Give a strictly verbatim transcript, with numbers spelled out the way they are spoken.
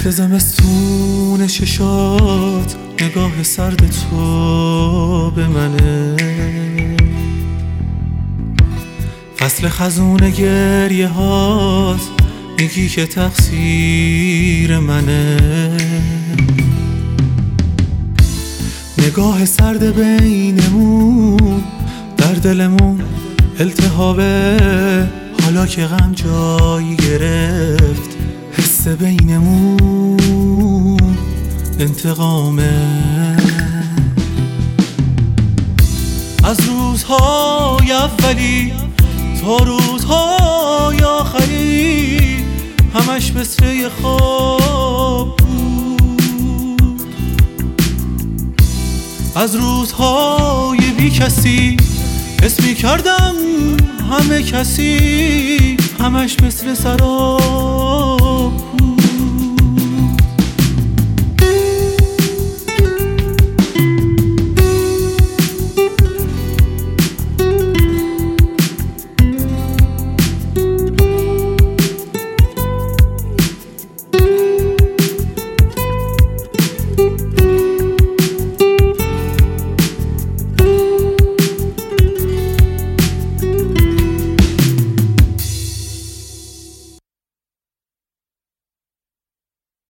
مثل زمستون چشات نگاه سرد تو به منه، فصل خزون گریه هات میگی که تقصیر منه. نگاه سرد بینمون در دلمون التهابه، حالا که غم جایی گرفت حس بینمون انتقامه. از روزهای اولی تا روزهای آخری همش مثل یه خواب بود. از روزهای بی کسی اسمی کردم همه کسی، همش مثل سراب